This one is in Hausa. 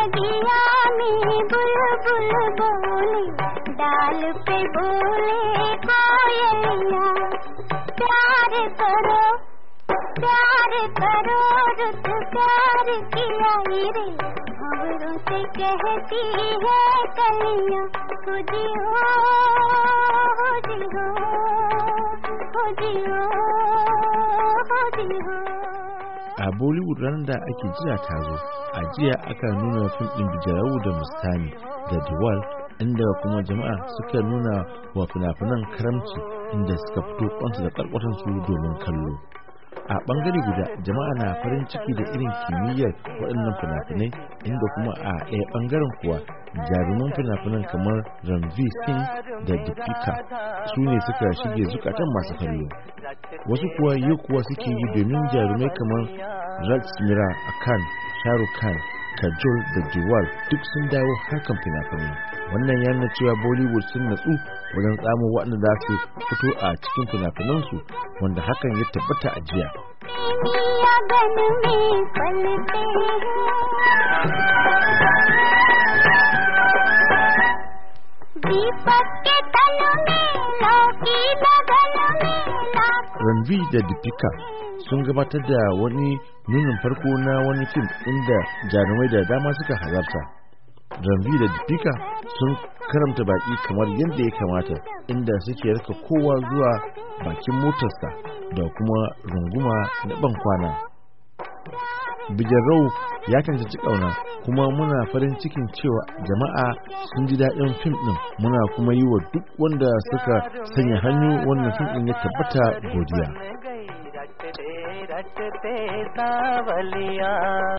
बगिया में बुलबुल बोले, डाल पे बोले कोयलिया। प्यार करो रुत प्यार किया रे, भंवरों से कहती है कलियां। खुदियो a Bollywood ranar da ake jira ta zo. A jiya aka nuna fim ɗin Bijarawu da Mustani da Diwal, inda kuma jama'a suka nuna wa fina-finan karamci inda suka fito kwansu da karkwatansu domin kallo. A bangare guda jama'a na farin ciki da irin kimiyyar waɗannan fina-finai, inda kuma a ɗaya bangaren kuwa jaruman fina-finan kamar Ranveer Singh da Deepika su ne suka shige zukatan masu kallo. Wasu kuwa yau kuwa suke yi domin jarumai kamar Rajmira Khan, Shah Rukh Khan, Kajol da Diwal duk sun dawo harkan fina-finai. Wannan ya nuna cewa Bollywood sun natsu wajen tsamo waɗanda za su fito a cikin fina-finansu, wanda hakan ya tabbata a jiya. Ranveer da Deepika sun gabatar da wani nunin farko na wani fim inda jarumai da dama suka halarta. Ranveer da Deepika sun karamta baki kamar yadda ya kamata, inda suke raka kowa zuwa bakin motarsa da kuma runguma na ban kwana. Bijarawu ya cancanci ƙauna, kuma muna farin cikin cewa jama'a sun ji daɗin fim ɗin. Muna kuma yi wa duk wanda suka sanya hannu wannan fim ɗin ya tabbata godiya.